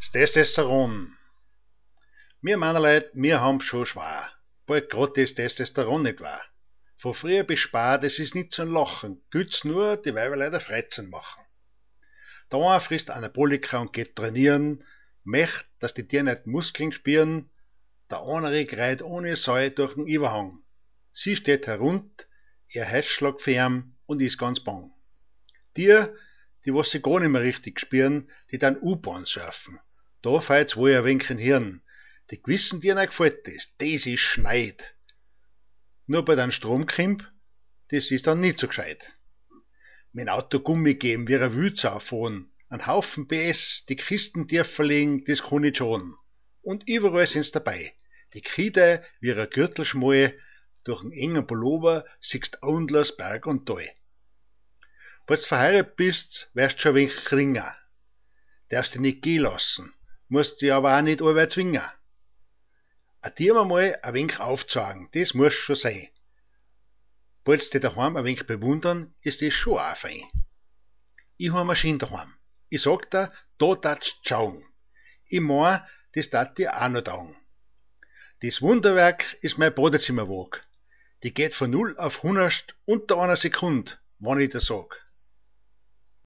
Das Testosteron. Wir Männerleut, wir haben's schon schwer. Bald grad das Testosteron nicht wahr. Von früher bis spät, das ist nicht zum Lachen. Gilt's nur, die Weiberleute leider Freizeit machen. Der eine frisst Anabolika und geht trainieren, möcht, dass die Tiere nicht Muskeln spüren. Der andere greit ohne Säu durch den Überhang. Sie steht herund, ihr Herzschlag firm und ist ganz bang. Die was sie gar nicht mehr richtig spüren, die dann U-Bahn surfen. Da feilt's wohl ein wenig in Hirn. Die gewissen Tieren gefällt das ist Schneid. Nur bei den Stromkrimp, das ist dann nicht so gescheit. Mein Auto Gummi geben, wie ein Wildsau fahren, ein Haufen PS, die Kisten tief verlegen, das kann ich schon. Und überall sind's dabei. Die Kide wie ein Gürtel schmal, durch einen engen Pullover siehst endlos Berg und Tal. Falls du verheiratet bist, wärst du schon ein wenig kringer. Darfst dich nicht gehen lassen, musst dich aber auch nicht allweil zwingen. Dir mal ein wenig aufzeigen, das muss schon sein. Falls dich daheim ein wenig bewundern, ist das schon auch fein. Ich hab eine Maschine daheim. Ich sag dir, da darfst du schauen. Ich mein, das darf dir auch noch taugen. Das Wunderwerk ist mein Badezimmerwaage. Die geht von 0 auf 100 unter einer Sekunde, wenn ich das sag.